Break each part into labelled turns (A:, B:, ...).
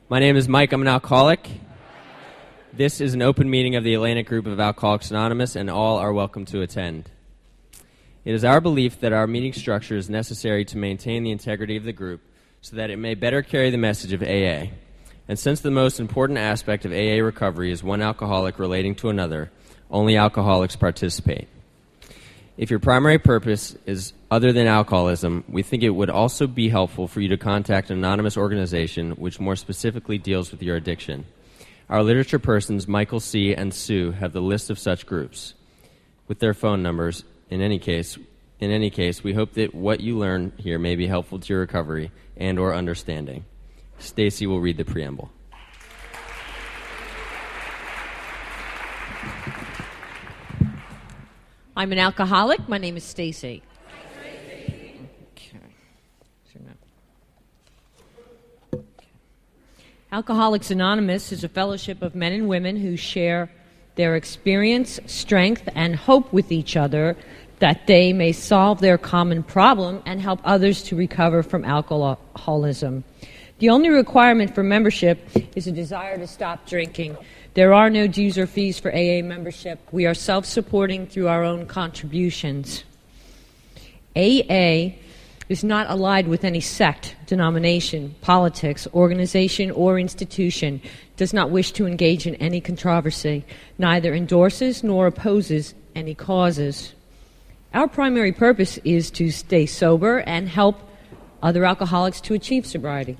A: My name is Mike. I'm an alcoholic. This is an open meeting of the Atlantic Group of Alcoholics Anonymous, and all are welcome to attend. It is our belief that our meeting structure is necessary to maintain the integrity of the group so that it may better carry the message of AA. And since the most important aspect of AA recovery is one alcoholic relating to another, only alcoholics participate. If your primary purpose is other than alcoholism, we think it would also be helpful for you to contact an anonymous organization which more specifically deals with your addiction. Our literature persons, Michael C. and Sue, have the list of such groups with their phone numbers. In any case, we hope that what you learn here may be helpful to your recovery and or understanding. Stacy will read the preamble.
B: I'm an alcoholic. My name is Stacy. Alcoholics Anonymous is a fellowship of men and women who share their experience, strength, and hope with each other that they may solve their common problem and help others to recover from alcoholism. The only requirement for membership is a desire to stop drinking. There are no dues or fees for AA membership. We are self-supporting through our own contributions. AA is not allied with any sect, denomination, politics, organization, or institution, does not wish to engage in any controversy, neither endorses nor opposes any causes. Our primary purpose is to stay sober and help other alcoholics to achieve sobriety.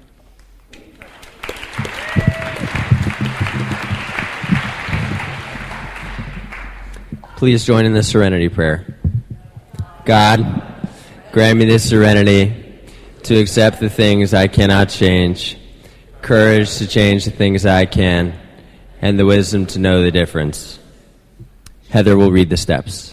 A: Please join in the serenity prayer. God, grant me the serenity to accept the things I cannot change, courage to change the things I can, and the wisdom to know the difference. Heather will read the steps.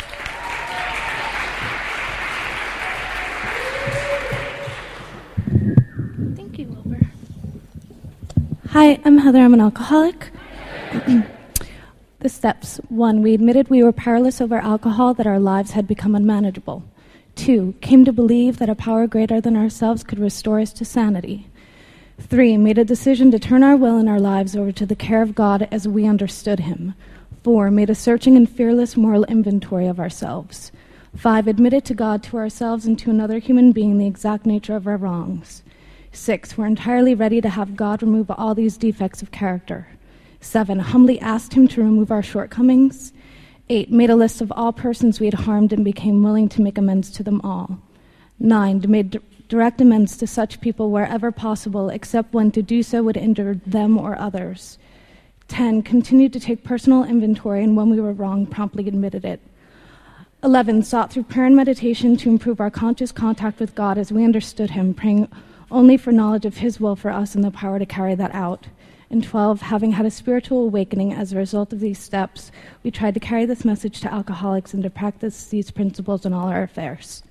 C: Thank you, Wilbur. Hi, I'm Heather. I'm an alcoholic. The steps. 1, we admitted we were powerless over alcohol, that our lives had become unmanageable. 2, came to believe that a power greater than ourselves could restore us to sanity. 3, made a decision to turn our will and our lives over to the care of God as we understood Him. 4, made a searching and fearless moral inventory of ourselves. 5, admitted to God, to ourselves, and to another human being the exact nature of our wrongs. 6, we're entirely ready to have God remove all these defects of character. 7, humbly asked Him to remove our shortcomings. 8, made a list of all persons we had harmed and became willing to make amends to them all. 9, made direct amends to such people wherever possible, except when to do so would injure them or others. 10, continued to take personal inventory, and when we were wrong, promptly admitted it. 11, sought through prayer and meditation to improve our conscious contact with God as we understood Him, praying only for knowledge of His will for us and the power to carry that out. And 12, having had a spiritual awakening as a result of these steps, we tried to carry this message to alcoholics and to practice these principles in all our affairs.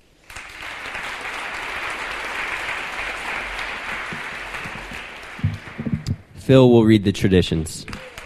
A: Phil will read the traditions.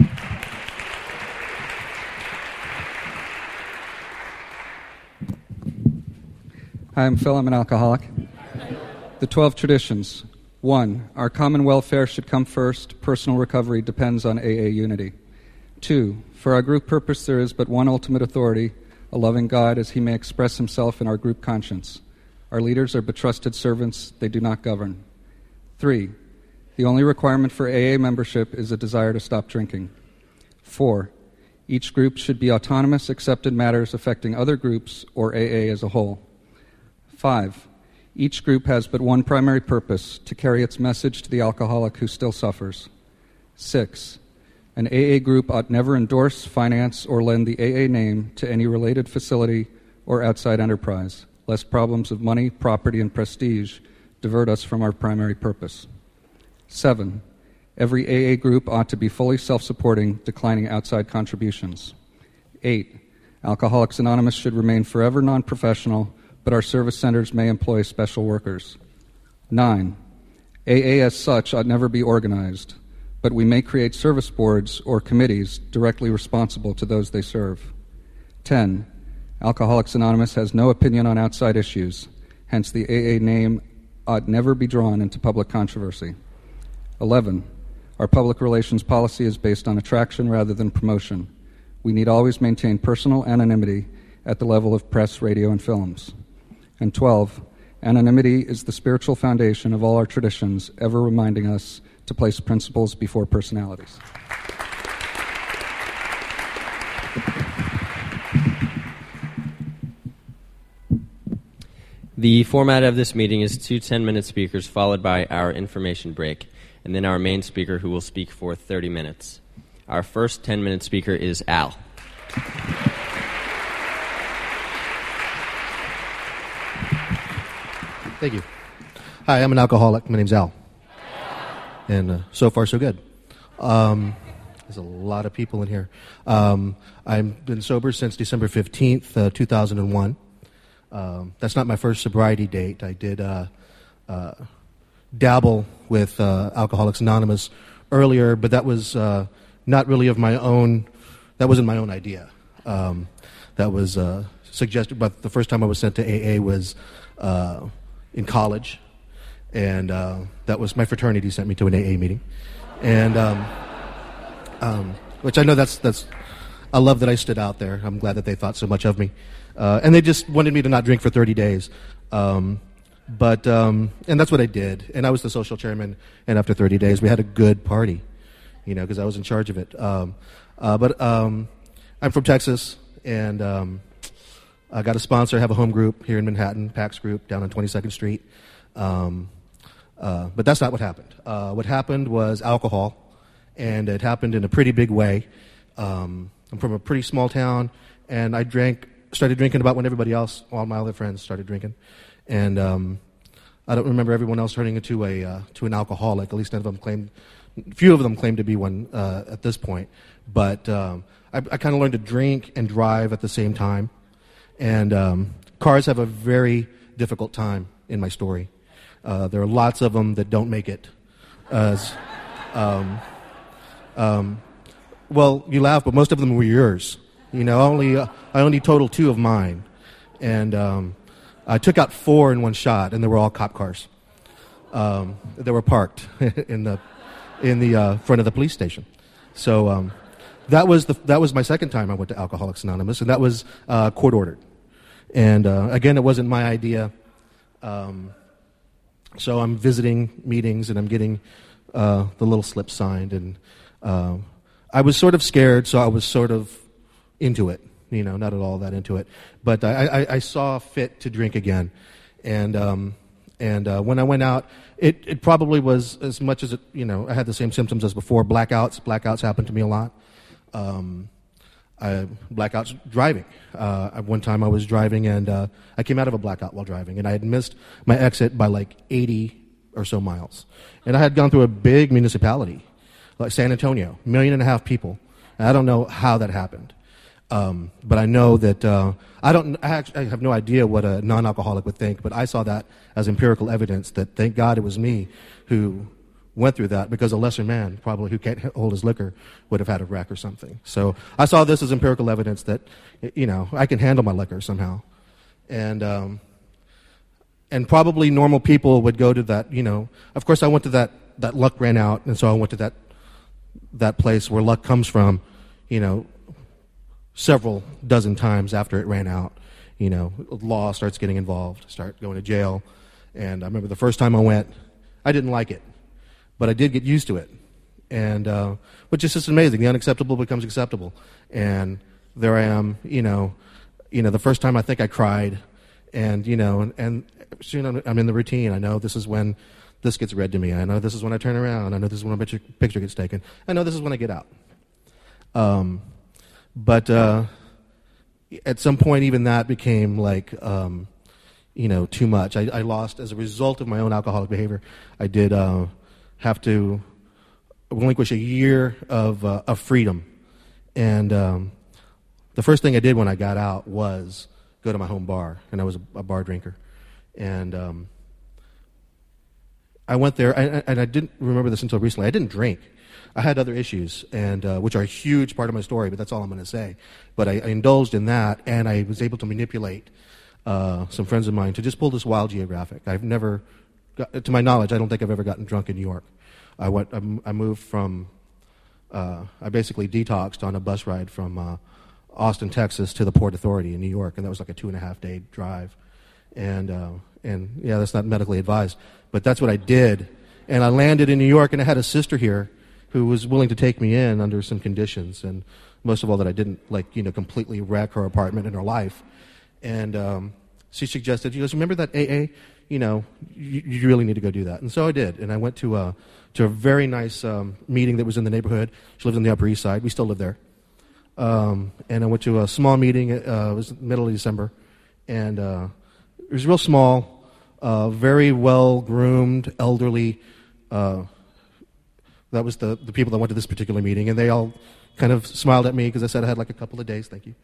D: Hi, I'm Phil. I'm an alcoholic. The 12 traditions. 1, our common welfare should come first. Personal recovery depends on AA unity. 2, for our group purpose there is but one ultimate authority, a loving God, as He may express Himself in our group conscience. Our leaders are betrusted servants. They do not govern. 3, the only requirement for AA membership is a desire to stop drinking. 4, each group should be autonomous except in matters affecting other groups or AA as a whole. 5, each group has but one primary purpose, to carry its message to the alcoholic who still suffers. 6, an AA group ought never endorse, finance, or lend the AA name to any related facility or outside enterprise, lest problems of money, property, and prestige divert us from our primary purpose. 7, every AA group ought to be fully self-supporting, declining outside contributions. 8, Alcoholics Anonymous should remain forever non-professional, but our service centers may employ special workers. 9, AA as such ought never be organized, but we may create service boards or committees directly responsible to those they serve. 10, Alcoholics Anonymous has no opinion on outside issues, hence the AA name ought never be drawn into public controversy. 11, Our public relations policy is based on attraction rather than promotion. We need always maintain personal anonymity at the level of press, radio, and films. And 12, anonymity is the spiritual foundation of all our traditions, ever reminding us to place principles before personalities.
A: The format of this meeting is 2 10-minute speakers followed by our information break, and then our main speaker who will speak for 30 minutes. Our first 10-minute speaker is Al.
E: Thank you. Hi, I'm an alcoholic. My name's Al. And so far, so good. There's a lot of people in here. I've been sober since December 15th, 2001. That's not my first sobriety date. I did dabble with Alcoholics Anonymous earlier, but that was not really of my own. That wasn't my own idea. That was suggested, but the first time I was sent to AA was in college, and that was my fraternity sent me to an AA meeting, and which I know that's. I love that I stood out there. I'm glad that they thought so much of me. And they just wanted me to not drink for 30 days. And that's what I did. And I was the social chairman, and after 30 days, we had a good party, because I was in charge of it. I'm from Texas, and I got a sponsor. I have a home group here in Manhattan, PAX Group, down on 22nd Street. But that's not what happened. What happened was alcohol, and it happened in a pretty big way. I'm from a pretty small town, and I started drinking about when everybody else, all my other friends, started drinking. And I don't remember everyone else turning into an alcoholic. At least few of them claimed to be one at this point. But I kind of learned to drink and drive at the same time. And cars have a very difficult time in my story. There are lots of them that don't make it. Well, you laugh, but most of them were yours. I only totaled 2 of mine, and I took out 4 in one shot, and they were all cop cars. They were parked in the front of the police station. So that was my second time I went to Alcoholics Anonymous, and that was court ordered. And again, it wasn't my idea. So I'm visiting meetings, and I'm getting the little slip signed, and I was sort of scared, so I was sort of into it, not at all that into it. But I saw fit to drink again. And when I went out, it probably was as much as I had the same symptoms as before. Blackouts happened to me a lot. Blackouts driving. One time I was driving, and I came out of a blackout while driving, and I had missed my exit by like 80 or so miles. And I had gone through a big municipality, like San Antonio, 1.5 million people. And I don't know how that happened. But I know that I have no idea what a non-alcoholic would think, but I saw that as empirical evidence that thank God it was me who went through that, because a lesser man, probably who can't hold his liquor, would have had a wreck or something. So I saw this as empirical evidence that, I can handle my liquor somehow. And probably normal people would go to that, Of course, I went to that luck ran out, and so I went to that place where luck comes from, several dozen times after it ran out. Law starts getting involved, start going to jail. And I remember the first time I went, I didn't like it, but I did get used to it. And which is just amazing. The unacceptable becomes acceptable. And there I am, the first time I think I cried, and soon I'm in the routine. I know this is when this gets read to me. I know this is when I turn around. I know this is when a picture gets taken. I know this is when I get out. But at some point, even that became like, too much. I lost, as a result of my own alcoholic behavior, I did have to relinquish a year of freedom. And the first thing I did when I got out was go to my home bar, and I was a bar drinker. And I went there, and I didn't remember this until recently. I didn't drink. I had other issues, and which are a huge part of my story, but that's all I'm going to say. But I indulged in that, and I was able to manipulate some friends of mine to just pull this wild geographic. I've never, to my knowledge, I don't think I've ever gotten drunk in New York. I moved from. I basically detoxed on a bus ride from Austin, Texas, to the Port Authority in New York, and that was like a 2.5-day drive. And yeah, that's not medically advised, but that's what I did. And I landed in New York, and I had a sister here who was willing to take me in under some conditions, and most of all that I didn't completely wreck her apartment and her life. And she suggested, she goes, remember that AA? You really need to go do that. And so I did, and I went to a very nice meeting that was in the neighborhood. She lived on the Upper East Side. We still live there. And I went to a small meeting. It was middle of December, and it was real small, very well-groomed, elderly. That was the people that went to this particular meeting, and they all kind of smiled at me because I said I had like a couple of days. Thank you.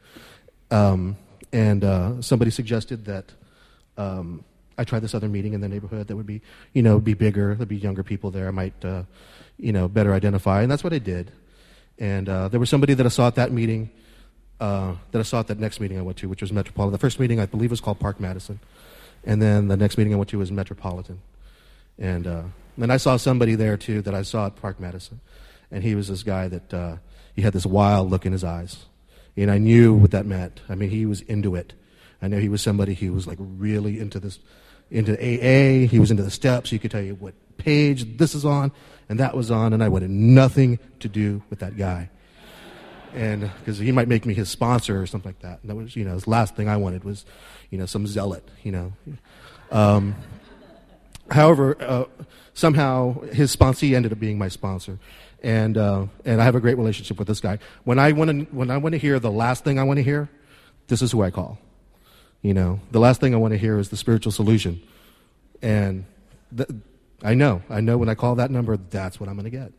E: And somebody suggested that I try this other meeting in the neighborhood that would be, be bigger. There'd be younger people there. I might, better identify, and that's what I did. And there was somebody that I saw at that meeting, that next meeting I went to, which was Metropolitan. The first meeting, I believe, was called Park Madison. And then the next meeting I went to was Metropolitan. And then I saw somebody there, too, that I saw at Park Madison. And he was this guy that he had this wild look in his eyes. And I knew what that meant. I mean, he was into it. I know he was somebody who was, like, really into AA. He was into the steps. He could tell you what page this is on and that was on, and I wanted nothing to do with that guy. And because he might make me his sponsor or something like that. And that was, his last thing I wanted was, some zealot, However, somehow his sponsee ended up being my sponsor. And I have a great relationship with this guy. When I want to hear the last thing I want to hear, this is who I call. The last thing I want to hear is the spiritual solution. And I know when I call that number, that's what I'm going to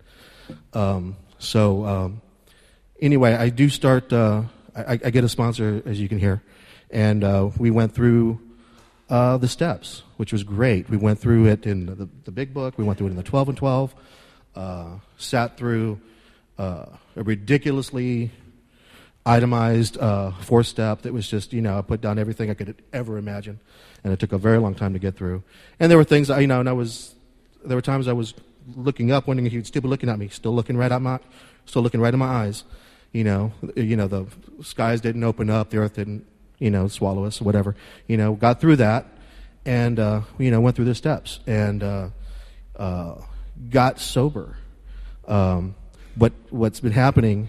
E: get. Anyway, I do start, I get a sponsor, as you can hear, and we went through the steps, which was great. We went through it in the big book. We went through it in the 12 and 12, sat through a ridiculously itemized 4-step that was just, I put down everything I could ever imagine, and it took a very long time to get through. And there were things, there were times I was looking up, wondering if he'd still be looking at me, still looking right in my eyes. The skies didn't open up, the earth didn't, swallow us or whatever. Got through that, and went through the steps, and got sober. What's been happening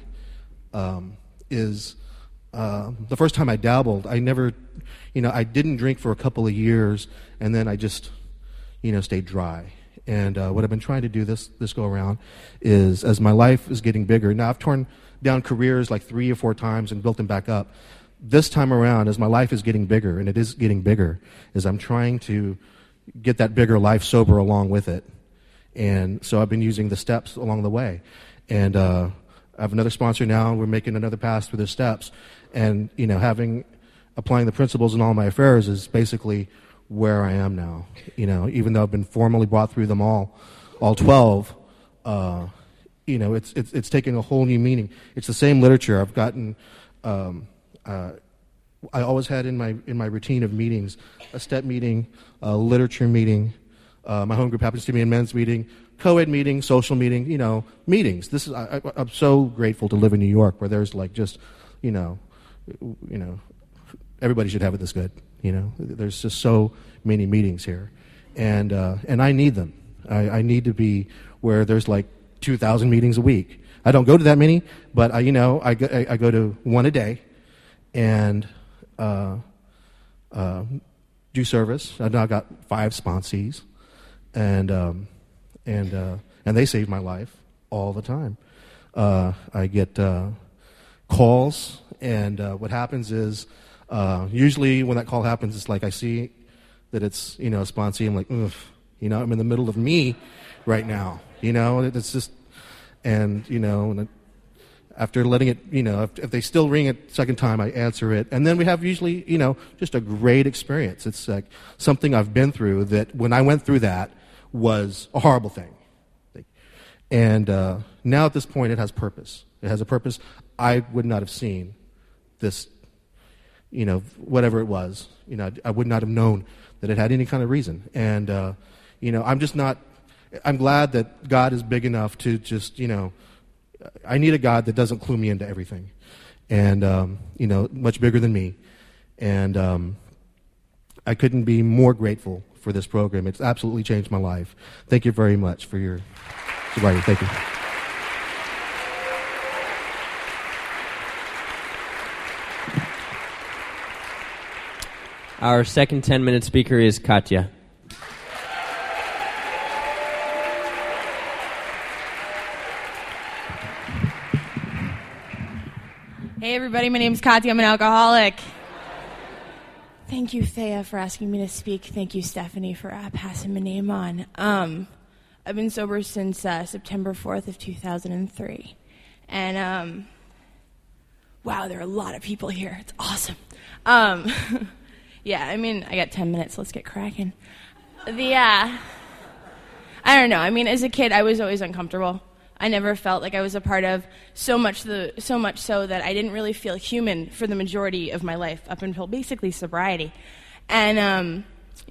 E: is the first time I dabbled, I never, I didn't drink for a couple of years, and then I just, stayed dry. And what I've been trying to do this go around is, as my life is getting bigger, now I've torn down careers like 3 or 4 times and built them back up. This time around, as my life is getting bigger, and it is getting bigger, is I'm trying to get that bigger life sober along with it. And so I've been using the steps along the way. And I have another sponsor now. We're making another pass through the steps. And, applying the principles in all my affairs is basically where I am now. Even though I've been formally brought through them all 12, it's taking a whole new meaning. It's the same literature. I've gotten, I always had in my routine of meetings, a step meeting, a literature meeting, my home group happens to be in men's meeting, co-ed meeting, social meeting, meetings. This is, I'm so grateful to live in New York where there's like just, everybody should have it this good. There's just so many meetings here, and I need them. I need to be where there's like 2,000 meetings a week. I don't go to that many, but I go to one a day, and do service. I've now got 5 sponsees, and they save my life all the time. I get calls, and what happens is, usually when that call happens, it's like I see that it's, a sponsee. I'm like, ugh, I'm in the middle of me right now. It's just, and after letting it, if they still ring it second time, I answer it. And then we have usually, just a great experience. It's like something I've been through that when I went through that was a horrible thing. And now at this point, it has purpose. It has a purpose I would not have seen this, whatever it was. I would not have known that it had any kind of reason. And, I'm just not, I'm glad that God is big enough to just, I need a God that doesn't clue me into everything. And, much bigger than me. And I couldn't be more grateful for this program. It's absolutely changed my life. Thank you very much for your sobriety. Thank you.
A: Our second 10-minute speaker is Katya.
F: Hey everybody, my name's Katya. I'm an alcoholic. Thank you, Thea, for asking me to speak. Thank you, Stephanie, for passing my name on. I've been sober since September 4th of 2003. And, wow, there are a lot of people here. It's awesome. Yeah, I got 10 minutes. Let's get cracking. I don't know. As a kid, I was always uncomfortable. I never felt like I was a part of so much so that I didn't really feel human for the majority of my life up until basically sobriety. And,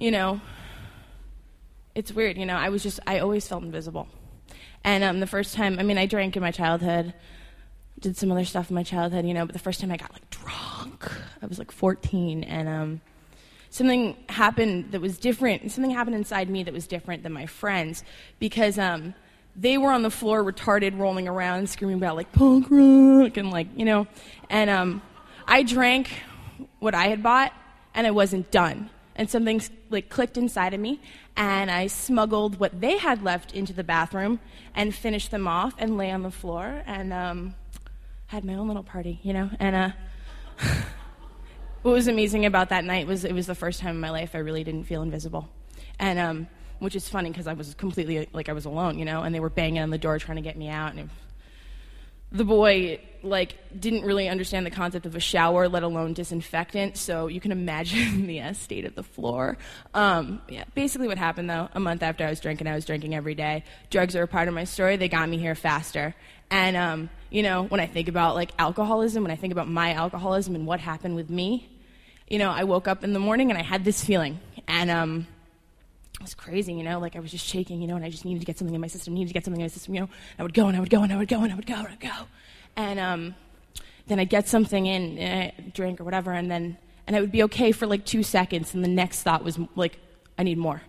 F: it's weird, I always felt invisible. And the first time, I drank in my childhood, did some other stuff in my childhood, but the first time I got, drunk, I was, 14, and, something happened that was different. Something happened inside me that was different than my friends because they were on the floor, retarded, rolling around, screaming about punk rock and And I drank what I had bought, and I wasn't done. And something clicked inside of me, and I smuggled what they had left into the bathroom and finished them off and lay on the floor and had my own little party, And what was amazing about that night was it was the first time in my life I really didn't feel invisible. And which is funny because I was completely, I was alone, and they were banging on the door trying to get me out. And the boy, didn't really understand the concept of a shower, let alone disinfectant, so you can imagine the state of the floor. Basically what happened, though, a month after I was drinking every day. Drugs are a part of my story. They got me here faster. And, when I think about, alcoholism, when I think about my alcoholism and what happened with me, I woke up in the morning and I had this feeling. And, it was crazy, I was just shaking, and I just needed to get something in my system, I would go, and I would go, and I would go, and I would go, and I would go. And then I'd get something in, and I'd drink or whatever, and I would be okay for 2 seconds, and the next thought was I need more.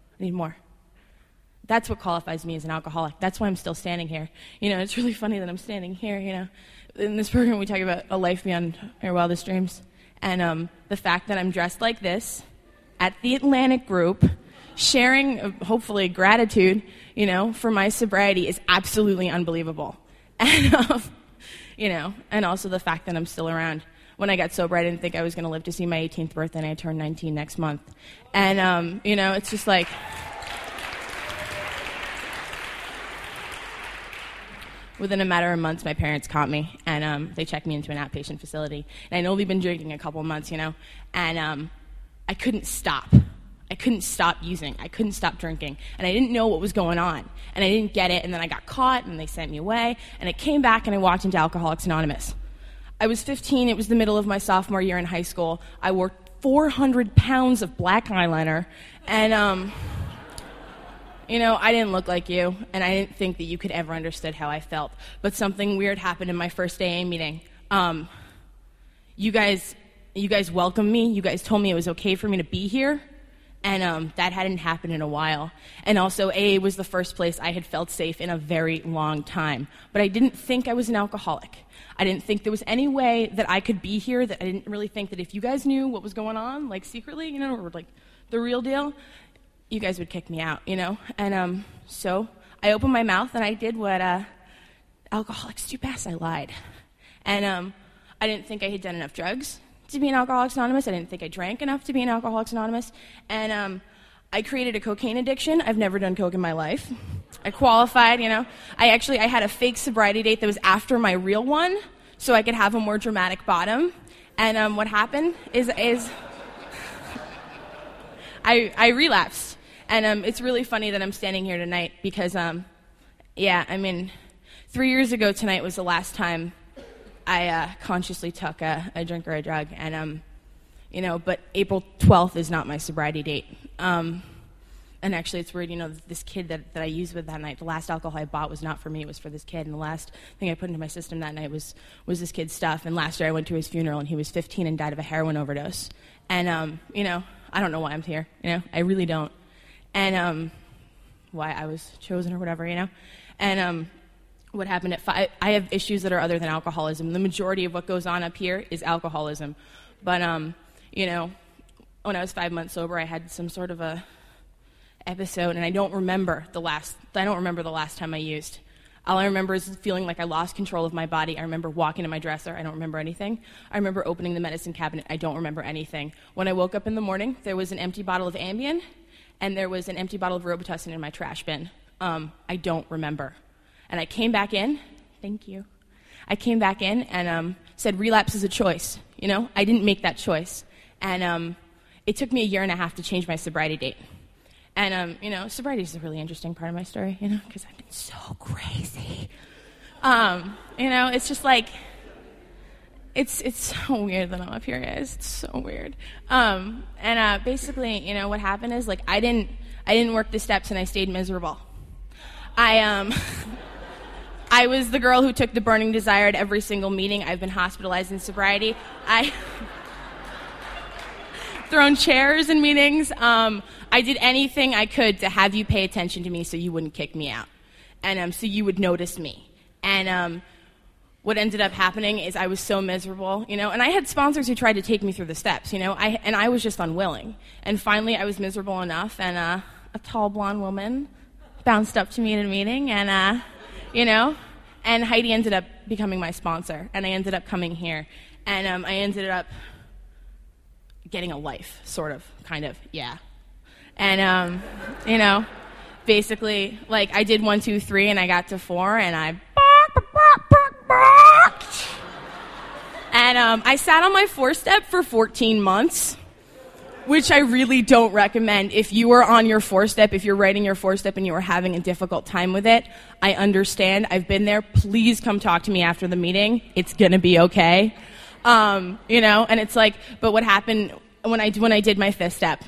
F: That's what qualifies me as an alcoholic. That's why I'm still standing here. It's really funny that I'm standing here, In this program, we talk about a life beyond our wildest dreams. And the fact that I'm dressed like this at the Atlantic Group, sharing, hopefully, gratitude, for my sobriety is absolutely unbelievable. And, and also the fact that I'm still around. When I got sober, I didn't think I was going to live to see my 18th birthday, and I turned 19 next month. And, it's just within a matter of months, my parents caught me, and they checked me into an outpatient facility. And I'd only been drinking a couple months, and I couldn't stop. I couldn't stop using. I couldn't stop drinking. And I didn't know what was going on. And I didn't get it, and then I got caught, and they sent me away. And I came back, and I walked into Alcoholics Anonymous. I was 15. It was the middle of my sophomore year in high school. I wore 400 pounds of black eyeliner, and I didn't look like you, and I didn't think that you could ever understand how I felt. But something weird happened in my first AA meeting. You guys welcomed me. You guys told me it was okay for me to be here, and that hadn't happened in a while. And also, AA was the first place I had felt safe in a very long time. But I didn't think I was an alcoholic. I didn't think there was any way that I could be here, that I didn't really think that if you guys knew what was going on, secretly, or the real deal, you guys would kick me out, And so I opened my mouth and I did what alcoholics do best. I lied. And I didn't think I had done enough drugs to be an Alcoholics Anonymous. I didn't think I drank enough to be an Alcoholics Anonymous. And I created a cocaine addiction. I've never done coke in my life. I qualified, I had a fake sobriety date that was after my real one so I could have a more dramatic bottom. And what happened is I relapsed. And it's really funny that I'm standing here tonight because, 3 years ago tonight was the last time I consciously took a drink or a drug. And, but April 12th is not my sobriety date. and actually it's weird, this kid that I used with that night, the last alcohol I bought was not for me, it was for this kid, and the last thing I put into my system that night was this kid's stuff. And last year I went to his funeral, and he was 15 and died of a heroin overdose. And, I don't know why I'm here, I really don't. And why I was chosen or whatever, And what happened at 5, I have issues that are other than alcoholism. The majority of what goes on up here is alcoholism. But, when I was 5 months sober, I had some sort of a episode, and I don't remember the last time I used. All I remember is feeling like I lost control of my body. I remember walking to my dresser. I don't remember anything. I remember opening the medicine cabinet. I don't remember anything. When I woke up in the morning, there was an empty bottle of Ambien, and there was an empty bottle of Robitussin in my trash bin. I don't remember. And I came back in. Thank you. I came back in and said relapse is a choice. I didn't make that choice. And it took me 1.5 years to change my sobriety date. And, sobriety is a really interesting part of my story, because I've been so crazy. It's just like, it's so weird that I'm up here, guys. It's so weird. Basically, what happened is, like, I didn't work the steps, and I stayed miserable. I was the girl who took the burning desire at every single meeting. I've been hospitalized in sobriety. Thrown chairs in meetings. I did anything I could to have you pay attention to me so you wouldn't kick me out. And so you would notice me. And what ended up happening is I was so miserable, and I had sponsors who tried to take me through the steps, and I was just unwilling. And finally I was miserable enough, and a tall blonde woman bounced up to me at a meeting, and and Heidi ended up becoming my sponsor, and I ended up coming here, and I ended up getting a life, sort of, kind of, yeah. And, basically, like, I did 1, 2, 3, and I got to 4, and I sat on my 4-step for 14 months, which I really don't recommend. If you are on your 4-step, if you're writing your 4-step and you are having a difficult time with it, I understand. I've been there. Please come talk to me after the meeting. It's going to be okay. And it's like, but what happened when I did my 5th step,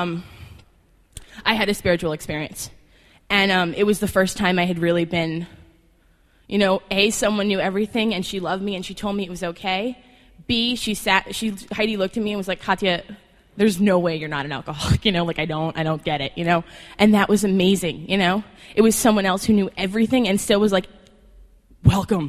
F: I had a spiritual experience. And it was the first time I had really been, someone knew everything and she loved me and she told me it was okay. B, Heidi looked at me and was like, Katya, there's no way you're not an alcoholic, like I don't get it, And that was amazing, It was someone else who knew everything and still was like, welcome,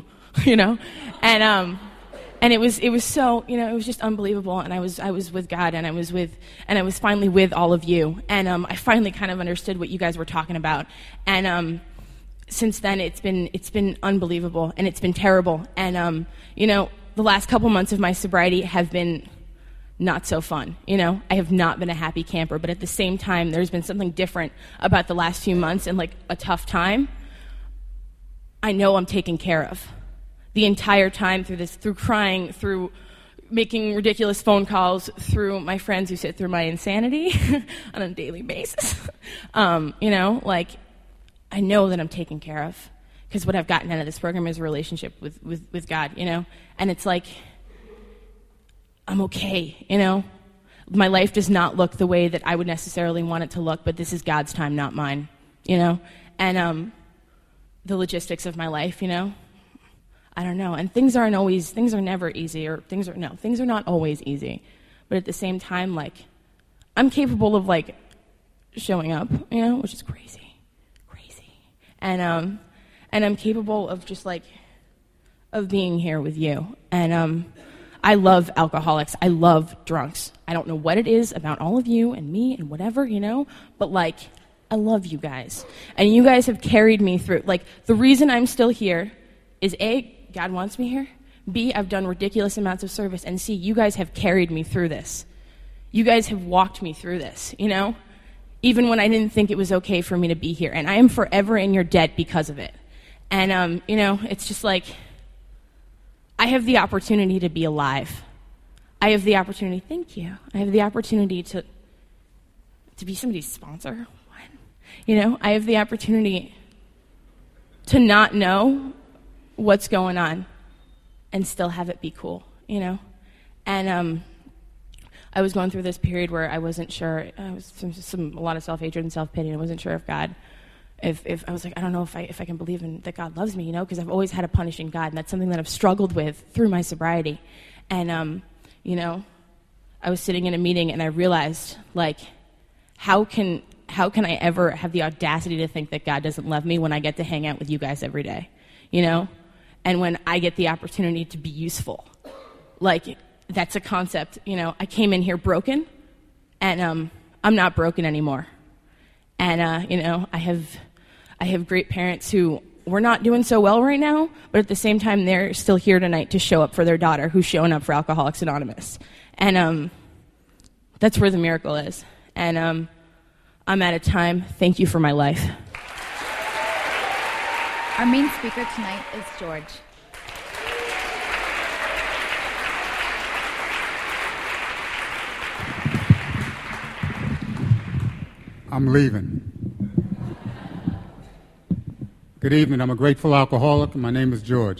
F: And it was so, it was just unbelievable. And I was with God, and I was finally with all of you. And I finally kind of understood what you guys were talking about. And since then, it's been unbelievable, and it's been terrible. And the last couple months of my sobriety have been not so fun. I have not been a happy camper, but at the same time, there's been something different about the last few months and like a tough time. I know I'm taken care of. The entire time through this, through crying, through making ridiculous phone calls, through my friends who sit through my insanity on a daily basis. I know that I'm taken care of because what I've gotten out of this program is a relationship with God, And it's like, I'm okay, My life does not look the way that I would necessarily want it to look, but this is God's time, not mine, And the logistics of my life, I don't know. And things are never easy, or things are not always easy. But at the same time, like, I'm capable of, like, showing up, which is crazy. And I'm capable of just, like, of being here with you. And I love alcoholics. I love drunks. I don't know what it is about all of you and me and whatever, but, like, I love you guys. And you guys have carried me through. Like, the reason I'm still here is, A, God wants me here. B, I've done ridiculous amounts of service. And C, you guys have carried me through this. You guys have walked me through this, Even when I didn't think it was okay for me to be here. And I am forever in your debt because of it. And, it's just like, I have the opportunity to be alive. I have the opportunity, thank you. I have the opportunity to be somebody's sponsor. What? I have the opportunity to not know what's going on and still have it be cool, And I was going through this period where I wasn't sure. I was a lot of self-hatred and self-pity, and I wasn't sure if God, if I was like, I don't know if I can believe that God loves me, because I've always had a punishing God, and that's something that I've struggled with through my sobriety. And I was sitting in a meeting, and I realized, like, how can I ever have the audacity to think that God doesn't love me when I get to hang out with you guys every day, and when I get the opportunity to be useful? Like, that's a concept. I came in here broken, and I'm not broken anymore. And I have great parents who we're not doing so well right now, but at the same time, they're still here tonight to show up for their daughter who's showing up for Alcoholics Anonymous. And that's where the miracle is. And I'm out of time. Thank you for my life.
G: Our main speaker tonight is George.
H: I'm leaving. Good evening. I'm a grateful alcoholic, and my name is George.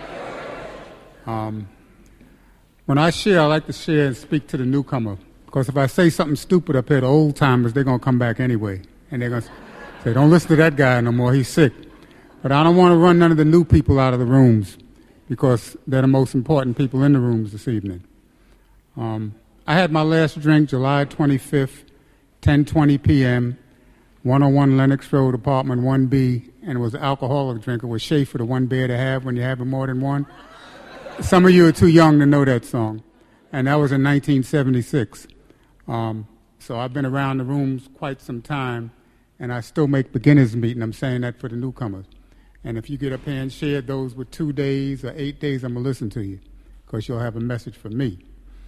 H: When I share, I like to share and speak to the newcomer, because if I say something stupid up here, the old-timers, they're going to come back anyway, and they're going to say, don't listen to that guy no more, he's sick. But I don't want to run none of the new people out of the rooms, because they're the most important people in the rooms this evening. I had my last drink July 25th, 10:20 p.m., 101 Lenox Road, apartment 1B, and it was an alcoholic drink. It was Schaefer, the one beer to have when you're having more than one. Some of you are too young to know that song. And that was in 1976. So I've been around the rooms quite some time, and I still make beginners meeting. I'm saying that for the newcomers. And if you get up here and share those with 2 days or 8 days, I'm going to listen to you, because you'll have a message for me.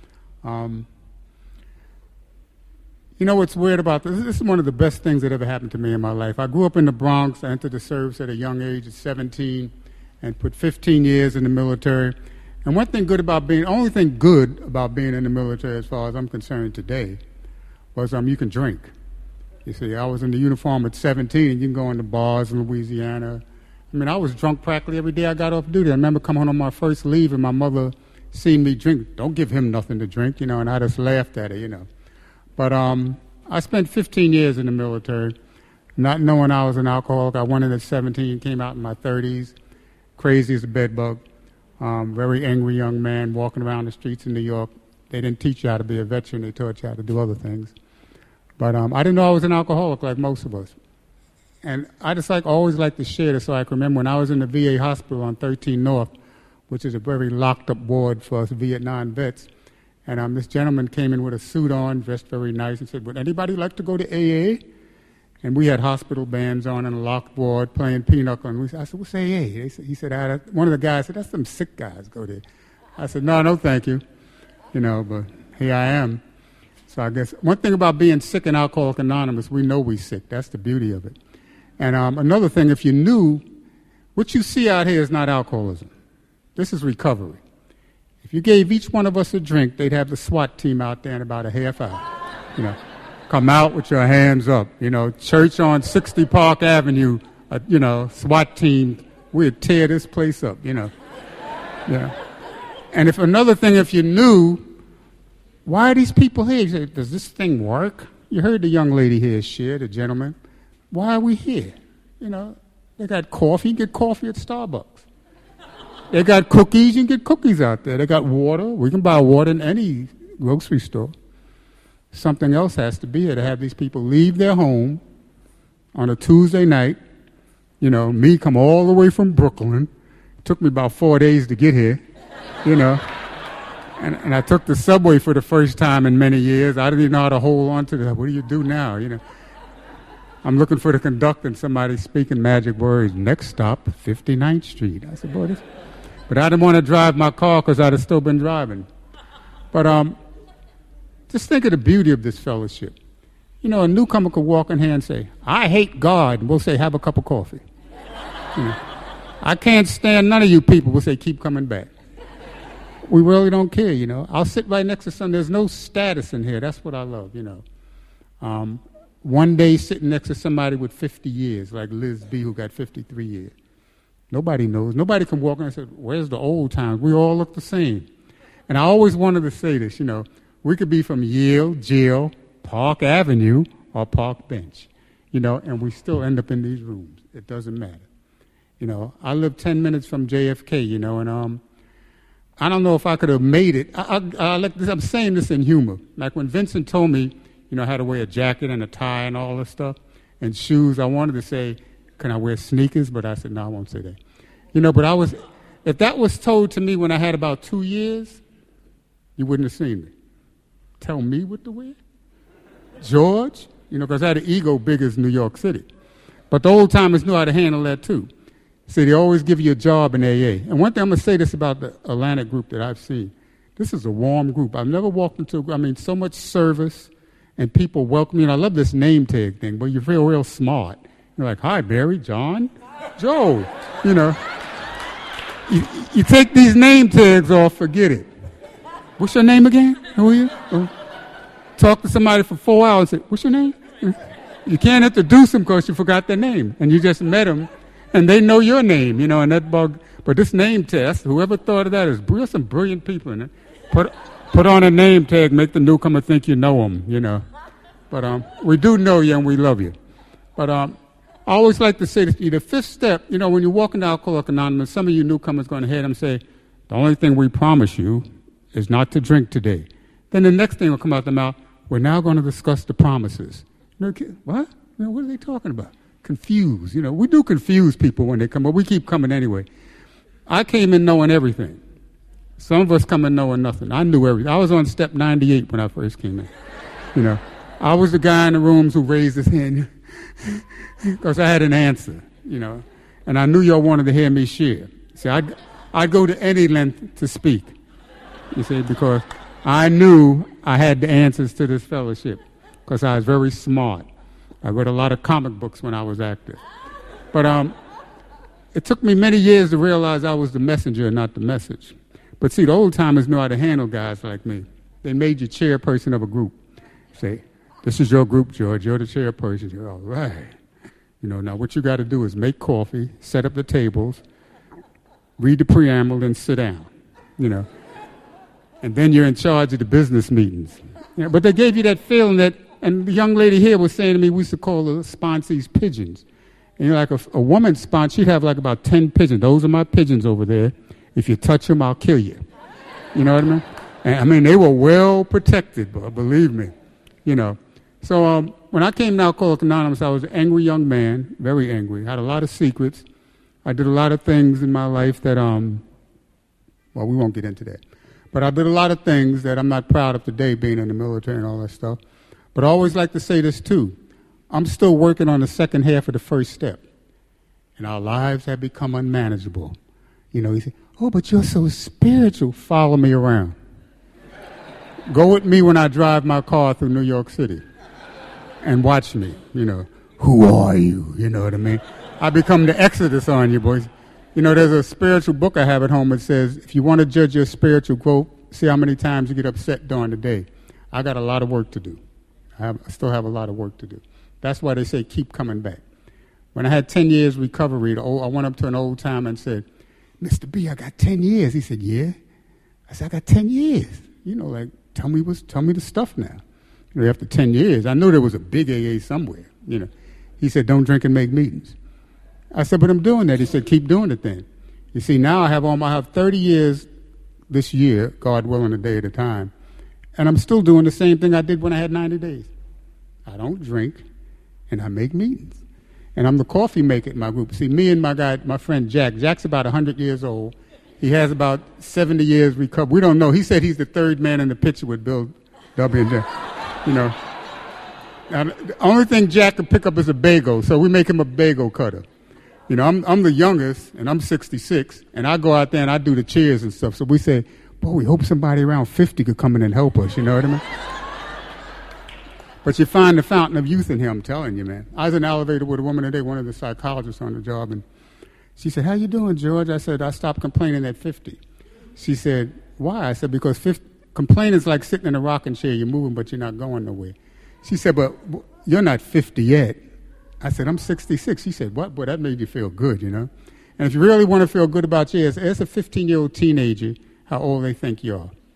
H: You know what's weird about this? This is one of the best things that ever happened to me in my life. I grew up in the Bronx. I entered the service at a young age of 17 and put 15 years in the military. And only thing good about being in the military, as far as I'm concerned today, was you can drink. You see, I was in the uniform at 17, and you can go into bars in Louisiana. I mean, I was drunk practically every day I got off duty. I remember coming home on my first leave, and my mother seen me drink. Don't give him nothing to drink, and I just laughed at her, But I spent 15 years in the military, not knowing I was an alcoholic. I went in at 17, came out in my 30s, crazy as a bedbug, very angry young man walking around the streets in New York. They didn't teach you how to be a veteran. They taught you how to do other things. But I didn't know I was an alcoholic like most of us. And I just always like to share this so I can remember when I was in the VA hospital on 13 North, which is a very locked-up ward for us Vietnam vets. And this gentleman came in with a suit on, dressed very nice, and said, would anybody like to go to AA? And we had hospital bands on in a locked ward playing pinochle. And I said, what's AA? He said, one of the guys said, that's some sick guys go there. I said, no, thank you. But here I am. So I guess one thing about being sick in Alcoholics Anonymous, we know we're sick. That's the beauty of it. And another thing, if you knew, what you see out here is not alcoholism. This is recovery. If you gave each one of us a drink, they'd have the SWAT team out there in about a half hour. Come out with your hands up. Church on 60 Park Avenue, SWAT team, we'd tear this place up, Yeah. And if you knew, why are these people here? You say, does this thing work? You heard the young lady here share, the gentleman. Why are we here? They got coffee. You can get coffee at Starbucks. They got cookies. You can get cookies out there. They got water. We can buy water in any grocery store. Something else has to be here to have these people leave their home on a Tuesday night. Me come all the way from Brooklyn. It took me about 4 days to get here, And I took the subway for the first time in many years. I didn't even know how to hold on to that. What do you do now, I'm looking for the conductor and somebody speaking magic words. Next stop, 59th Street. I said, boy, this... But I didn't want to drive my car because I'd have still been driving. But just think of the beauty of this fellowship. A newcomer could walk in here and say, I hate God. And we'll say, have a cup of coffee. I can't stand none of you people. We'll say, keep coming back. We really don't care, I'll sit right next to someone. There's no status in here. That's what I love, One day sitting next to somebody with 50 years, like Liz B., who got 53 years. Nobody knows. Nobody can walk in and say, where's the old times? We all look the same. And I always wanted to say this, We could be from Yale, Jill, Park Avenue, or Park Bench, and we still end up in these rooms. It doesn't matter. I live 10 minutes from JFK, and I don't know if I could have made it. I'm saying this in humor. Like when Vincent told me, I had to wear a jacket and a tie and all this stuff, and shoes, I wanted to say, can I wear sneakers? But I said, no, I won't say that. But if that was told to me when I had about 2 years, you wouldn't have seen me. Tell me what to wear? George? Because I had an ego big as New York City. But the old timers knew how to handle that too. See, they always give you a job in AA. And one thing I'm going to say this about the Atlantic group that I've seen. This is a warm group. I've never walked into a group. So much service and people welcome you. And I love this name tag thing, but you feel real smart. You're like, hi, Barry, John, Joe. You take these name tags off, forget it. What's your name again? Who are you? Talk to somebody for 4 hours and say, what's your name? You can't introduce them because you forgot their name. And you just met them, and they know your name, and that bug. But this name test, whoever thought of that there's some brilliant people in it. Put on a name tag, make the newcomer think you know them, But we do know you and we love you. But I always like to say this to you, the fifth step, when you walk into Alcoholics Anonymous, some of you newcomers going to hear them say, the only thing we promise you is not to drink today. Then the next thing will come out the mouth, we're now going to discuss the promises. What? What are they talking about? Confused. We do confuse people when they come, but we keep coming anyway. I came in knowing everything. Some of us come in knowing nothing. I knew everything. I was on step 98 when I first came in. I was the guy in the rooms who raised his hand because I had an answer, and I knew y'all wanted to hear me share. See, I'd go to any length to speak, you see, because I knew I had the answers to this fellowship because I was very smart. I read a lot of comic books when I was active. But it took me many years to realize I was the messenger and not the message. But see, the old timers knew how to handle guys like me. They made you chairperson of a group. Say, this is your group, George. You're the chairperson. You're all right. Now what you got to do is make coffee, set up the tables, read the preamble, and sit down, And then you're in charge of the business meetings. But they gave you that feeling that, and the young lady here was saying to me, we used to call the sponsees pigeons. And like a woman's sponsor, she'd have like about 10 pigeons. Those are my pigeons over there. If you touch them, I'll kill you. You know what I mean? And they were well protected, believe me. So when I came to Alcoholics Anonymous, I was an angry young man, very angry. I had a lot of secrets. I did a lot of things in my life that, we won't get into that. But I did a lot of things that I'm not proud of today, being in the military and all that stuff. But I always like to say this, too. I'm still working on the second half of the first step. And our lives have become unmanageable. You say, oh, but you're so spiritual. Follow me around. Go with me when I drive my car through New York City. And watch me, Who are you? You know what I mean? I become the Exodus on you, boys. There's a spiritual book I have at home that says, if you want to judge your spiritual growth, see how many times you get upset during the day. I got a lot of work to do. I still have a lot of work to do. That's why they say keep coming back. When I had 10 years recovery, I went up to an old timer and said, Mr. B, I got 10 years. He said, yeah. I said, I got 10 years. Tell me the stuff now. After 10 years, I knew there was a big AA somewhere. He said, don't drink and make meetings. I said, but I'm doing that. He said, keep doing it then. You see, now I have 30 years this year, God willing, a day at a time, and I'm still doing the same thing I did when I had 90 days. I don't drink, and I make meetings. And I'm the coffee maker in my group. See, me and my friend Jack. Jack's about 100 years old. He has about 70 years recovered. We don't know. He said he's the third man in the picture with Bill W. and Jack. Now, the only thing Jack can pick up is a bagel, so we make him a bagel cutter. I'm the youngest, and I'm 66, and I go out there and I do the cheers and stuff. So we say, boy, we hope somebody around 50 could come in and help us, you know what I mean? But you find the fountain of youth in here, I'm telling you, man. I was in an elevator with a woman today, one of the psychologists on the job, and she said, how you doing, George? I said, I stopped complaining at 50. She said, why? I said, because complaining is like sitting in a rocking chair. You're moving, but you're not going nowhere. She said, but you're not 50 yet. I said, I'm 66. She said, what? Boy, that made you feel good, And if you really want to feel good about you, ask a 15-year-old teenager how old they think you are.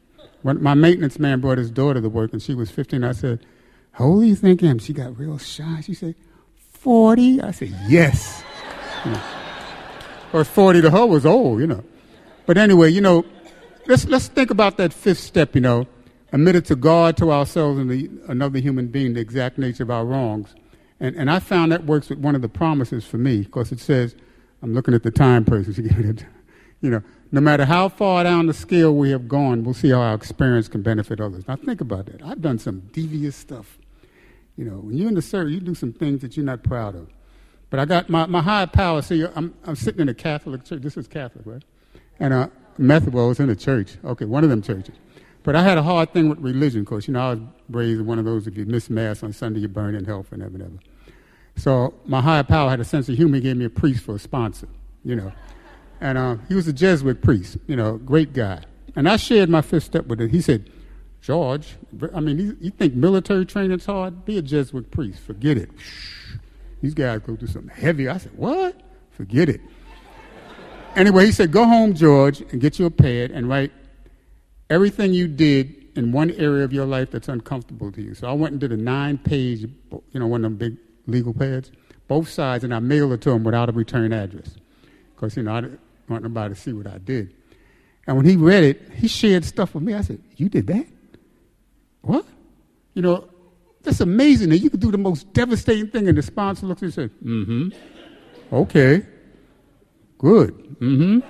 H: When my maintenance man brought his daughter to work, and she was 15, I said, how old do you think I am? She got real shy. She said, 40. I said, yes. Of course, 40 to her was old, But anyway, let's think about that fifth step, admitted to God, to ourselves, and another human being, the exact nature of our wrongs. And I found that works with one of the promises for me, because it says, I'm looking at the time person, no matter how far down the scale we have gone, we'll see how our experience can benefit others. Now think about that. I've done some devious stuff. When you're in the service, you do some things that you're not proud of. But I got my higher power. See, I'm sitting in a Catholic church. This is Catholic, right? And Methodist, well, it's in a church. Okay, one of them churches. But I had a hard thing with religion, because, I was raised one of those, if you miss Mass on Sunday, you burn in hell forever and ever. So my higher power had a sense of humor. He gave me a priest for a sponsor, And he was a Jesuit priest, great guy. And I shared my fifth step with him. He said, George, you think military training's hard? Be a Jesuit priest. Forget it. These guys go through something heavy. I said, what? Forget it. Anyway, he said, go home, George, and get you a pad and write everything you did in one area of your life that's uncomfortable to you. So I went and did a 9-page, one of them big legal pads, both sides, and I mailed it to him without a return address. Because, I didn't want nobody to see what I did. And when he read it, he shared stuff with me. I said, you did that? What? That's amazing that you could do the most devastating thing, and the sponsor looks at you and says, okay, good,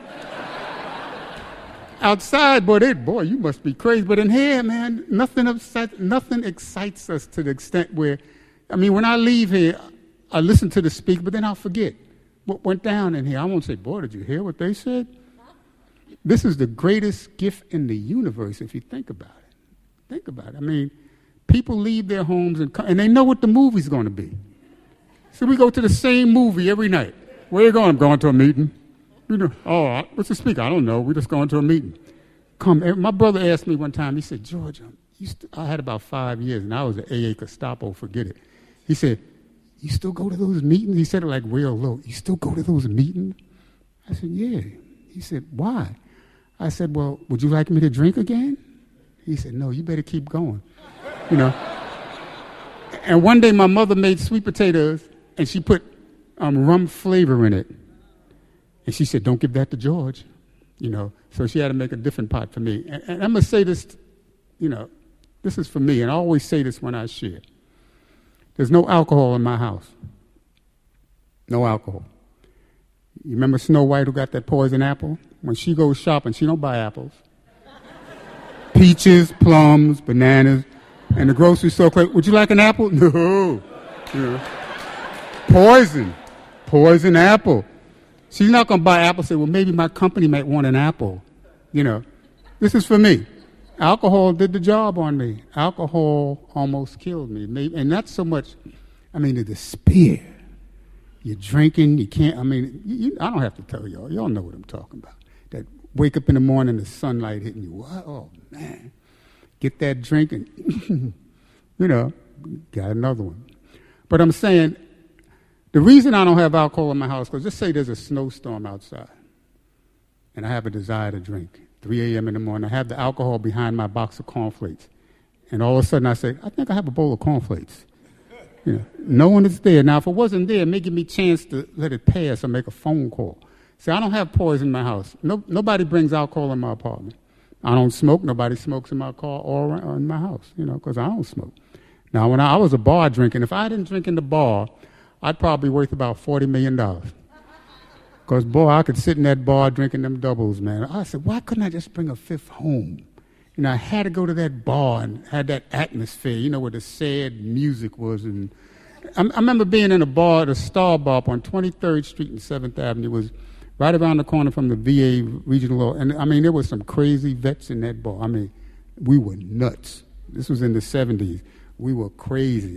H: Outside, boy, you must be crazy. But in here, man, nothing excites us to the extent where, when I leave here, I listen to the speaker, but then I'll forget what went down in here. I won't say, boy, did you hear what they said? This is the greatest gift in the universe if you think about it. Think about it. People leave their homes and they know what the movie's going to be. So we go to the same movie every night. Where are you going? I'm going to a meeting. What's the speaker? I don't know. We're just going to a meeting. My brother asked me one time, he said, George, I had about 5 years, and I was an AA Gestapo, forget it. He said, you still go to those meetings? He said it like real low. You still go to those meetings? I said, yeah. He said, why? I said, well, would you like me to drink again? He said, no, you better keep going. And one day my mother made sweet potatoes, and she put rum flavor in it. And she said, don't give that to George. So she had to make a different pot for me. And I'm going to say this, this is for me, and I always say this when I share. There's no alcohol in my house. No alcohol. You remember Snow White who got that poison apple? When she goes shopping, she don't buy apples. Peaches, plums, bananas, and the grocery store clerk, would you like an apple? No. Poison apple. She's not going to buy apples and say, well, maybe my company might want an apple. This is for me. Alcohol did the job on me. Alcohol almost killed me. And not so much, the despair. You're drinking, you can't, I don't have to tell y'all. Y'all know what I'm talking about. That wake up in the morning, the sunlight hitting you. What? Oh, man. Get that drink and, got another one. But I'm saying, the reason I don't have alcohol in my house, because just say there's a snowstorm outside, and I have a desire to drink, 3 a.m. in the morning, I have the alcohol behind my box of cornflakes, and all of a sudden I say, I think I have a bowl of cornflakes. No one is there. Now, if it wasn't there, it may give me a chance to let it pass or make a phone call. See, I don't have poison in my house. Nobody brings alcohol in my apartment. I don't smoke. Nobody smokes in my car or in my house, because I don't smoke. Now, when I was a bar drinking, if I didn't drink in the bar, I'd probably be worth about $40 million. Because, boy, I could sit in that bar drinking them doubles, man. I said, why couldn't I just bring a fifth home? I had to go to that bar and had that atmosphere, where the sad music was. And I remember being in a bar, the Star Bar on 23rd Street and 7th Avenue. It was right around the corner from the VA Regional Law. And, there was some crazy vets in that bar. We were nuts. This was in the 70s. We were crazy.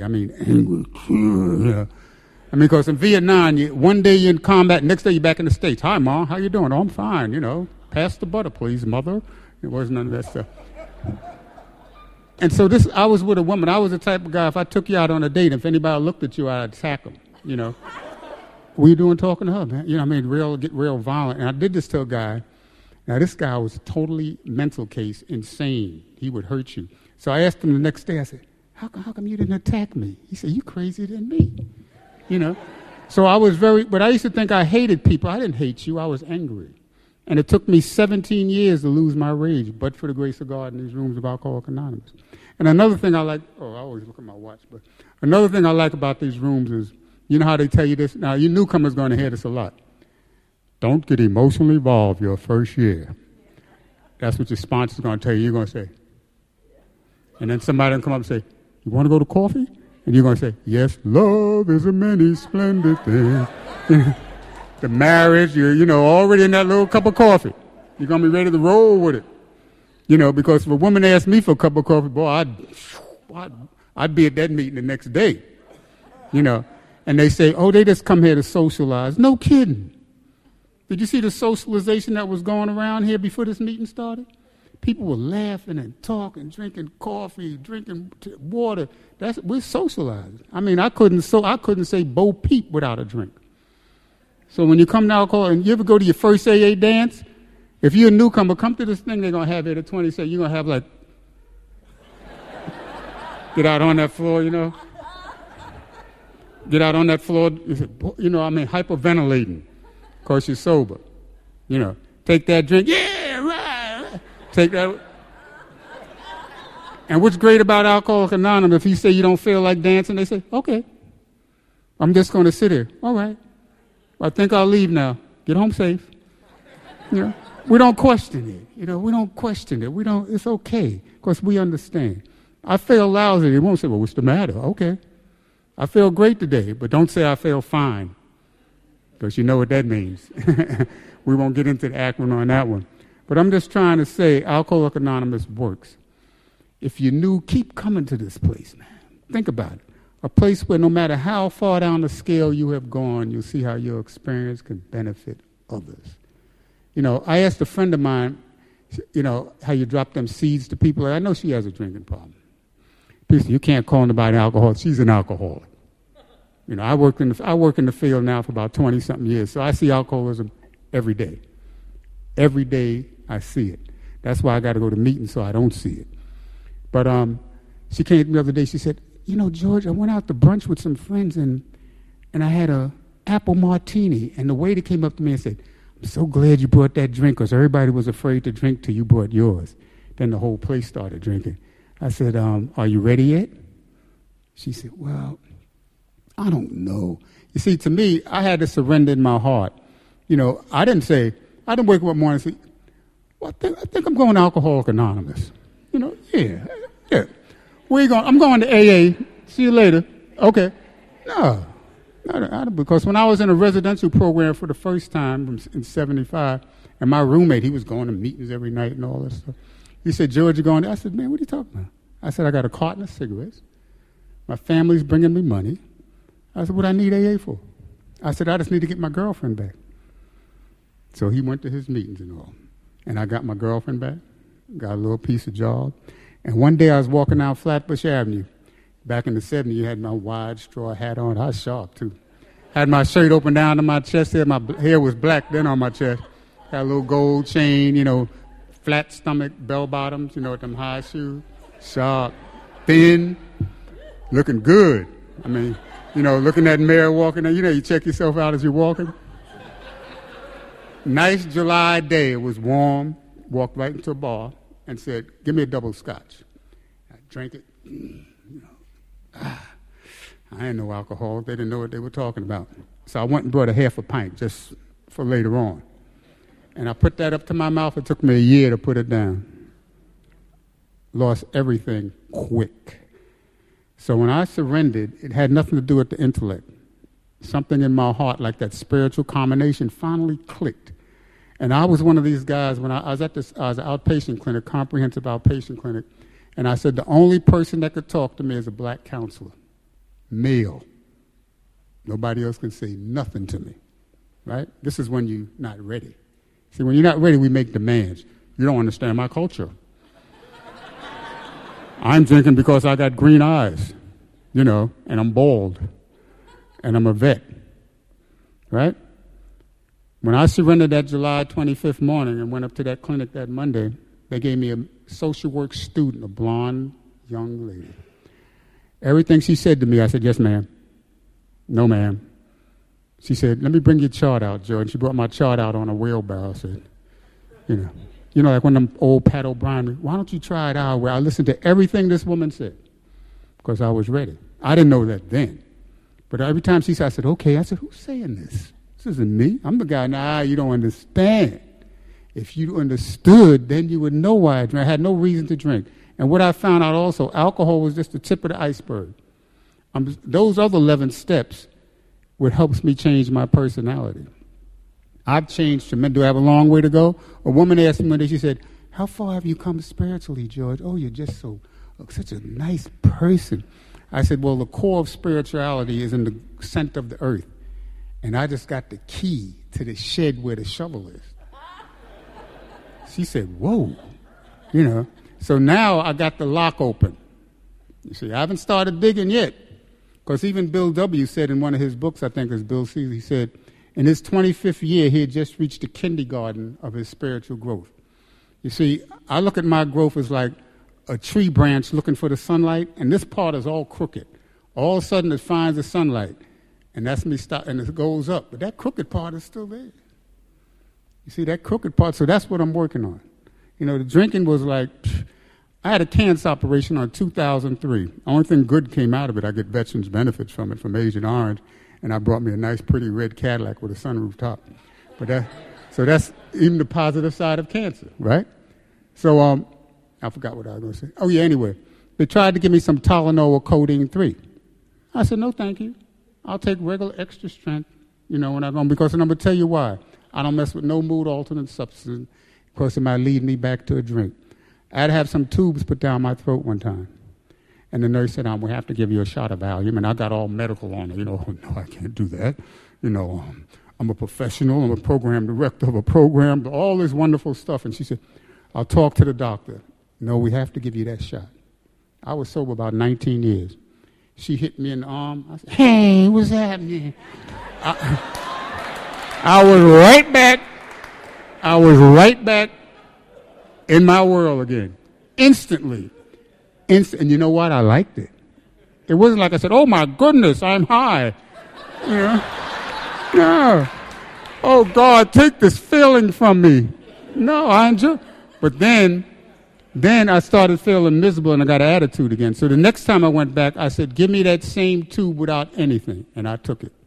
H: Because in Vietnam, one day you're in combat, next day you're back in the States. Hi, Ma, how you doing? Oh, I'm fine, Pass the butter, please, mother. It wasn't none of that stuff. And so I was with a woman. I was the type of guy, if I took you out on a date, if anybody looked at you, I'd attack them, What are you doing talking to her, man? Get real violent. And I did this to a guy, Now, this guy was totally mental case, insane. He would hurt you. So I asked him the next day, I said, how come you didn't attack me? He said, you crazier than me, you know. So I was but I used to think I hated people. I didn't hate you. I was angry. And it took me 17 years to lose my rage, but for the grace of God in these rooms of Alcoholics Anonymous. And another thing I like, I always look at my watch, but another thing I like about these rooms is, you know how they tell you this? Now, you newcomers going to hear this a lot. Don't get emotionally involved your first year. That's what your sponsor's going to tell you. You're going to say. And then somebody will come up and say, you want to go to coffee? And you're going to say, yes, love is a many splendid thing. The marriage, you're already in that little cup of coffee. You're going to be ready to roll with it. You know, because if a woman asked me for a cup of coffee, boy, I'd be at that meeting the next day. You know, and they say, oh, they just come here to socialize. No kidding. Did you see the socialization that was going around here before this meeting started? People were laughing and talking, drinking coffee, drinking water. We're socializing. I mean, I couldn't say Bo Peep without a drink. So when you come to alcohol, and you ever go to your first AA dance, if you're a newcomer, come to this thing they're going to have here at 20, say you're going to have like, get out on that floor, you know. Get out on that floor, hyperventilating because you're sober. You know, take that drink, yeah, right. Take that. And what's great about Alcoholics Anonymous, if you say you don't feel like dancing, they say, okay, I'm just going to sit here. All right. I think I'll leave now. Get home safe. You know, we don't question it. You know, we don't question it. It's okay because we understand. I feel lousy. They won't say, well, what's the matter? Okay. I feel great today, but don't say I feel fine because you know what that means. We won't get into the acronym on that one. But I'm just trying to say Alcoholics Anonymous works. If you're new, keep coming to this place, man. Think about it. A place where no matter how far down the scale you have gone, you'll see how your experience can benefit others. You know, I asked a friend of mine, you know, how you drop them seeds to people. I know she has a drinking problem. You can't call anybody an alcoholic. She's an alcoholic. You know, I work in the field now for about 20-something years, so I see alcoholism every day. Every day I see it. That's why I got to go to meetings so I don't see it. But she came to me the other day. She said, you know, George, I went out to brunch with some friends, and I had a apple martini, and the waiter came up to me and said, I'm so glad you brought that drink because everybody was afraid to drink till you brought yours. Then the whole place started drinking. I said, are you ready yet? She said, well, I don't know. You see, to me, I had to surrender in my heart. You know, I didn't wake up one morning and say, well, I think I'm going to Alcoholics Anonymous. You know, yeah. Where you going? I'm going to AA. See you later. Okay. No, because when I was in a residential program for the first time in 75, and my roommate, he was going to meetings every night and all that stuff. He said, George, you going there? I said, man, what are you talking about? I said, I got a carton of cigarettes. My family's bringing me money. I said, what I need AA for? I said, I just need to get my girlfriend back. So he went to his meetings and all. And I got my girlfriend back, got a little piece of job. And one day I was walking down Flatbush Avenue. Back in the 70s, you had my wide straw hat on. I was sharp, too. Had my shirt open down to my chest here. My hair was black then on my chest. Had a little gold chain, you know, flat stomach, bell bottoms, you know, with them high shoes. Sharp, thin, looking good. I mean, you know, looking at the mirror, walking there. You know, you check yourself out as you're walking. Nice July day. It was warm. Walked right into a bar and said, give me a double scotch. I drank it. I didn't know alcohol. They didn't know what they were talking about. So I went and brought a half a pint just for later on. And I put that up to my mouth. It took me a year to put it down. Lost everything quick. So when I surrendered, it had nothing to do with the intellect. Something in my heart, like that spiritual combination, finally clicked. And I was one of these guys when I was at this, I was an outpatient clinic, comprehensive outpatient clinic, and I said the only person that could talk to me is a black counselor, male. Nobody else can say nothing to me, right? This is when you're not ready. See, when you're not ready, we make demands. You don't understand my culture. I'm drinking because I got green eyes, you know, and I'm bald, and I'm a vet, right? When I surrendered that July 25th morning and went up to that clinic that Monday, they gave me a social work student, a blonde young lady. Everything she said to me, I said, yes, ma'am. No, ma'am. She said, let me bring your chart out, Joe. And she brought my chart out on a wheelbarrow. I said, like one of them old Pat O'Brien, why don't you try it out? Where I listened to everything this woman said because I was ready. I didn't know that then. But every time she said, I said, okay. I said, who's saying this? This isn't me. I'm the guy. Nah, you don't understand. If you understood, then you would know why I drank. I had no reason to drink. And what I found out also, alcohol was just the tip of the iceberg. Those other 11 steps would help me change my personality. I've changed tremendously. Do I have a long way to go? A woman asked me one day, she said, how far have you come spiritually, George? Oh, you're just such a nice person. I said, well, the core of spirituality is in the center of the earth. And I just got the key to the shed where the shovel is. She said, whoa, So now I got the lock open. You see, I haven't started digging yet. Because even Bill W. said in one of his books, I think it was Bill C., he said, in his 25th year, he had just reached the kindergarten of his spiritual growth. You see, I look at my growth as like a tree branch looking for the sunlight, and this part is all crooked. All of a sudden, it finds the sunlight, and that's me stop, and it goes up. But that crooked part is still there. You see, that crooked part, so that's what I'm working on. The drinking was like, I had a cancer operation on 2003. The only thing good came out of it, I get veterans benefits from it, from Agent Orange, and I brought me a nice, pretty red Cadillac with a sunroof top. So that's even the positive side of cancer, right? So I forgot what I was going to say. Oh, yeah, anyway. They tried to give me some Tylenol or Codeine 3. I said, no, thank you. I'll take regular extra strength, when I'm going, because I'm going to tell you why. I don't mess with no mood-altering substance because it might lead me back to a drink. I had to have some tubes put down my throat one time. And the nurse said, we have to give you a shot of Valium. And I got all medical on it. No, I can't do that. I'm a professional. I'm a program director of a program, all this wonderful stuff. And she said, I'll talk to the doctor. No, we have to give you that shot. I was sober about 19 years. She hit me in the arm. I said, hey, what's happening? I was right back in my world again. Instantly. And you know what? I liked it. It wasn't like I said, oh, my goodness, I'm high. No. Oh, God, take this feeling from me. No, I enjoy it. But then I started feeling miserable and I got an attitude again. So the next time I went back, I said, give me that same tube without anything. And I took it.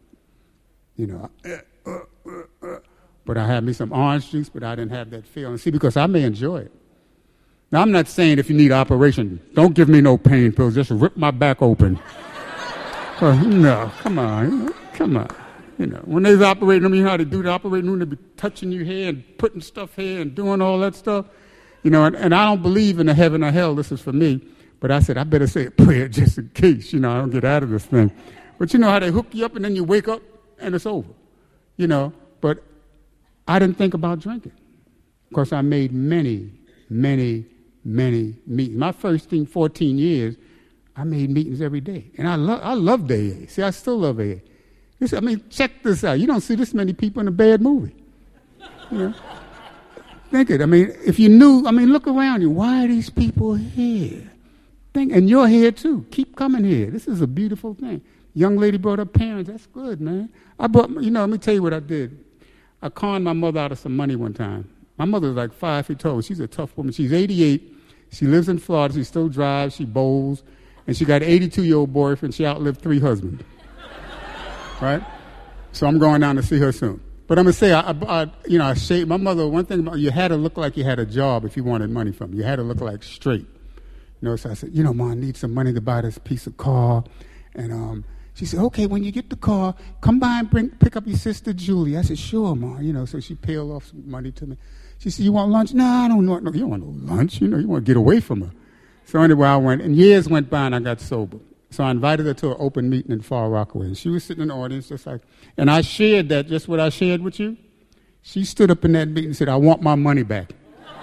H: But I had me some orange juice, but I didn't have that feeling. See, because I may enjoy it. Now, I'm not saying if you need operation, don't give me no pain pills. Just rip my back open. No, come on. When they're operating, how they do the operating room, they be touching your hair and putting stuff here and doing all that stuff. And I don't believe in a heaven or hell. This is for me. But I said, I better say a prayer just in case, I don't get out of this thing. But how they hook you up and then you wake up and it's over. But I didn't think about drinking because I made many meetings. My first 14 years, I made meetings every day. And I loved AA. See, I still love AA. Check this out. You don't see this many people in a bad movie. Think it. If you knew, look around you. Why are these people here? And you're here too. Keep coming here. This is a beautiful thing. Young lady brought her parents. That's good, man. Let me tell you what I did. I conned my mother out of some money one time. My mother was like 5 feet tall. She's a tough woman. She's 88. She lives in Florida. She still drives. She bowls. And she got an 82-year-old boyfriend. She outlived 3 husbands. Right? So I'm going down to see her soon. But I'm going to say, I shaved. My mother, one thing about you had to look like you had a job if you wanted money from me. You had to look like straight. So I said, Mom, I need some money to buy this piece of car. And she said, okay, when you get the car, come by and pick up your sister Julie. I said, sure, Mom. So she peeled off some money to me. She said, you want lunch? No, I don't want no. You don't want no lunch. You want to get away from her. So anyway, I went, and years went by, and I got sober. So I invited her to an open meeting in Far Rockaway. And she was sitting in the audience just like, and I shared that, just what I shared with you. She stood up in that meeting and said, I want my money back.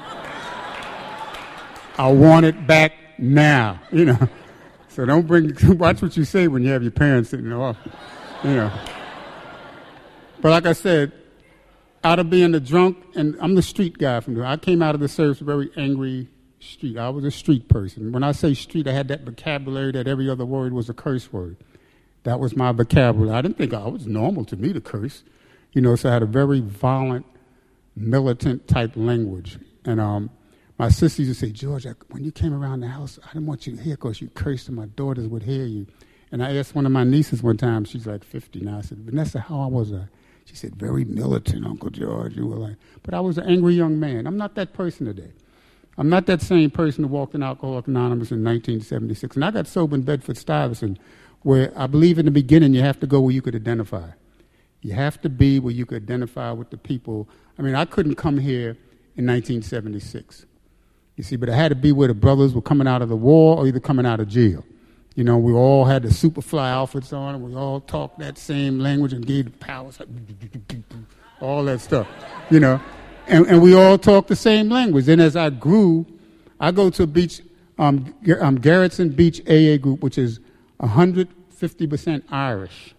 H: I want it back now, So don't watch what you say when you have your parents sitting in the office, But like I said, out of being a drunk, and I'm the street guy from there. I came out of the service very angry street. I was a street person. When I say street, I had that vocabulary that every other word was a curse word. That was my vocabulary. I didn't think it was normal to me to curse. So I had a very violent, militant type language. And my sister used to say, George, when you came around the house, I didn't want you to hear because you cursed and my daughters would hear you. And I asked one of my nieces one time, she's like 50 now, I said, Vanessa, how was I? She said, very militant, Uncle George. You were like, but I was an angry young man. I'm not that person today. I'm not that same person who walked in Alcoholics Anonymous in 1976. And I got sober in Bedford-Stuyvesant, where I believe in the beginning you have to go where you could identify. You have to be where you could identify with the people. I mean, I couldn't come here in 1976. You see, but I had to be where the brothers were coming out of the war or either coming out of jail. We all had the Superfly outfits on, and we all talked that same language and gave the powers, all that stuff, And we all talked the same language. Then as I grew, I go to a beach, Garrettson Beach AA group, which is 150% Irish.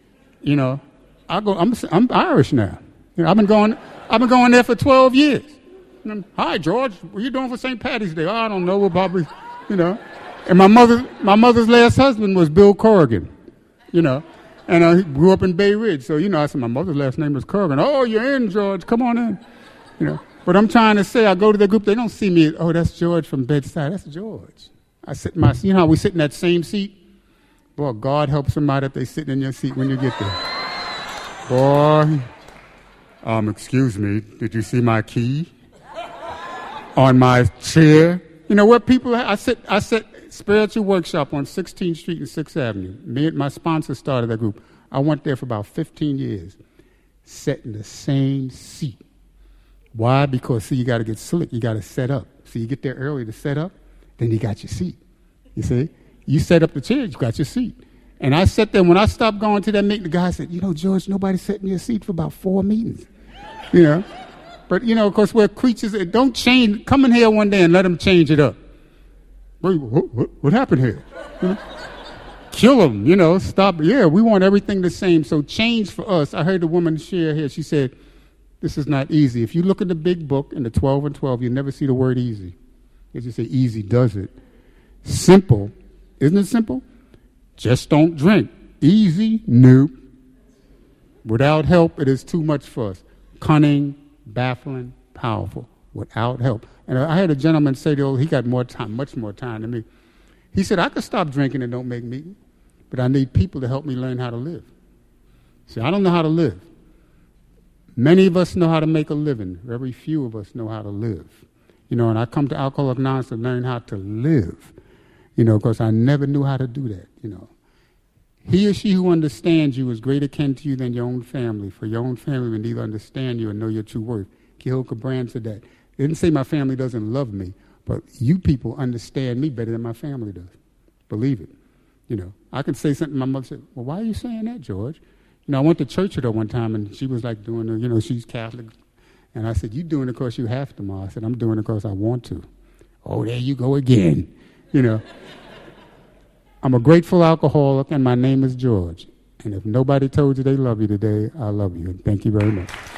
H: I'm Irish now. I've been going there for 12 years. Hi, George. What are you doing for St. Patty's Day? Oh, I don't know. We'll probably, And my mother's last husband was Bill Corrigan, And he grew up in Bay Ridge. So, I said, my mother's last name was Corrigan. Oh, you're in, George. Come on in. But I'm trying to say, I go to the group, they don't see me, oh, that's George from Bed-Stuy. That's George. I sit how we sit in that same seat? Boy, God help somebody if they sitting in your seat when you get there. Boy, excuse me, did you see my key on my chair? What people, I sit spiritual workshop on 16th Street and 6th Avenue. Me and my sponsor started that group. I went there for about 15 years, sat in the same seat. Why? Because, see, you got to get slick. You got to set up. So you get there early to set up, then you got your seat. You see? You set up the chair, you got your seat. And I sat there. When I stopped going to that meeting, the guy said, George, nobody sat in your seat for about 4 meetings. But, of course, we're creatures. Don't change. Come in here one day and let them change it up. Wait, what happened here? Kill them, stop. Yeah, we want everything the same. So change for us. I heard a woman share here. She said, this is not easy. If you look at the big book in the 12 and 12, you never see the word easy. They just say easy does it. Simple. Isn't it simple? Just don't drink. Easy? Nope. Without help, it is too much for us. Cunning, baffling, powerful. Without help. And I had a gentleman say, he got more time, much more time than me. He said, I could stop drinking and don't make meetings, but I need people to help me learn how to live. See, I don't know how to live. Many of us know how to make a living. Very few of us know how to live. And I come to Alcoholics Anonymous to learn how to live, because I never knew how to do that, He or she who understands you is greater kin to you than your own family, for your own family will neither understand you and know your true worth. Kihil Cabran said that. It didn't say my family doesn't love me, but you people understand me better than my family does. Believe it. I can say something, my mother said, well, why are you saying that, George? I went to church with her one time, and she was like doing, she's Catholic. And I said, you doing it because you have to, Ma. I said, I'm doing it because I want to. Oh, there you go again. I'm a grateful alcoholic, and my name is George. And if nobody told you they love you today, I love you. And thank you very much.